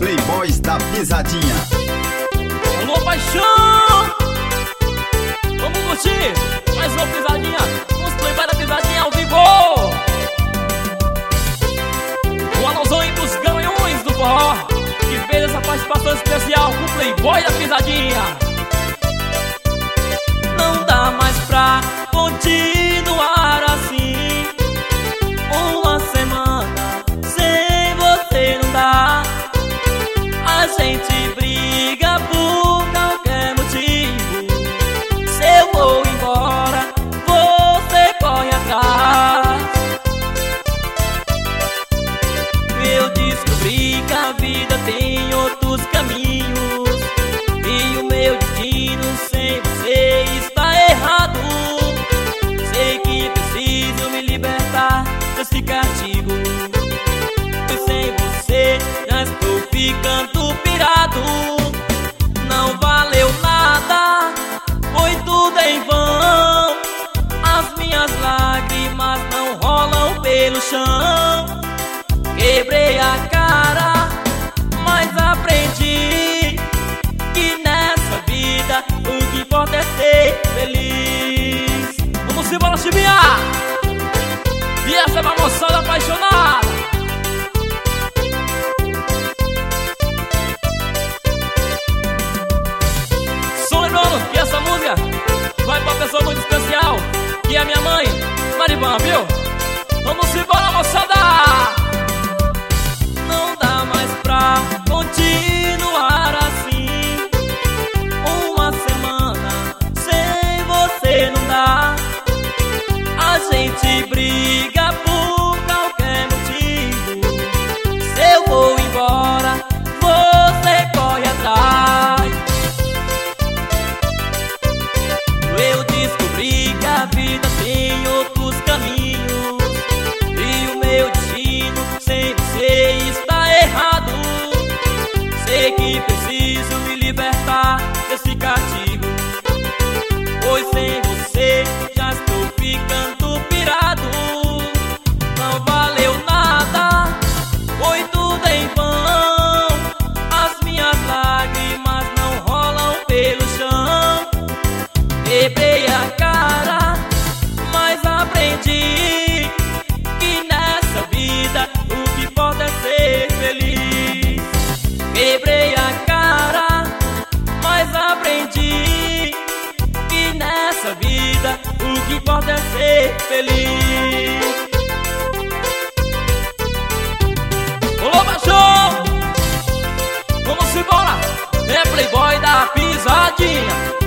Playboys da Pisadinha. Alô, paixão! Vamos curtir mais uma pisadinha com os Playboys da Pisadinha ao vivo. O alusão dos ganhões do forró, que fez essa participação especial com o Playboy da Pisadinha. Não dá mais pra continuar assim. Uma semana sem você não dá. A gente briga por qualquer motivo. Se eu vou embora, você corre atrás. Eu descobri que a vida tem outros caminhos, e o meu destino sem você está errado. Sei que preciso me libertar desse castigo, e sem você já estou ficando pirado. Não valeu nada, foi tudo em vão. As minhas lágrimas não rolam pelo chão. Quebrei a cara, mas aprendi que nessa vida o que importa é ser feliz. Vamos embora, Chibinha! E essa é uma moçada apaixonada. Só lembrando que essa música vai pra pessoa muito especial, que é a minha mãe, Mariban, viu? Vamos embora, moçada! Não dá mais pra continuar assim. Uma semana sem você não dá. A gente briga por qualquer motivo. Se eu vou embora, você corre atrás. Eu descobri que a vida tem outros caminhos, e o meu destino sem você está errado. Sei que preciso me libertar desse castigo, pois sem você já estou ficando pirado. Não valeu nada, foi tudo em vão. As minhas lágrimas não rolam pelo chão. Quebrei a cara, mas aprendi que nessa vida o que importa é ser feliz. Quebrei a cara, mas aprendi que nessa vida o que importa é ser feliz. Olá, baixão! Vamos embora! É Playboy da Pisadinha.